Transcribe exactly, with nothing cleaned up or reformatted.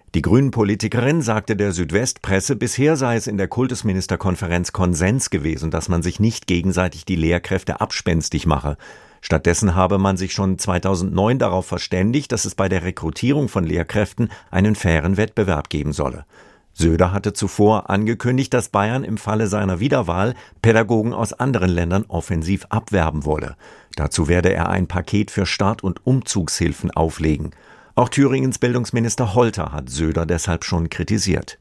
Die Grünen-Politikerin sagte der Südwestpresse, bisher sei es in der Kultusministerkonferenz Konsens gewesen, dass man sich nicht gegenseitig die Lehrkräfte abspenstig mache. Stattdessen habe man sich schon zweitausendneun darauf verständigt, dass es bei der Rekrutierung von Lehrkräften einen fairen Wettbewerb geben solle. Söder hatte zuvor angekündigt, dass Bayern im Falle seiner Wiederwahl Pädagogen aus anderen Ländern offensiv abwerben wolle. Dazu werde er ein Paket für Start- und Umzugshilfen auflegen. Auch Thüringens Bildungsminister Holter hat Söder deshalb schon kritisiert.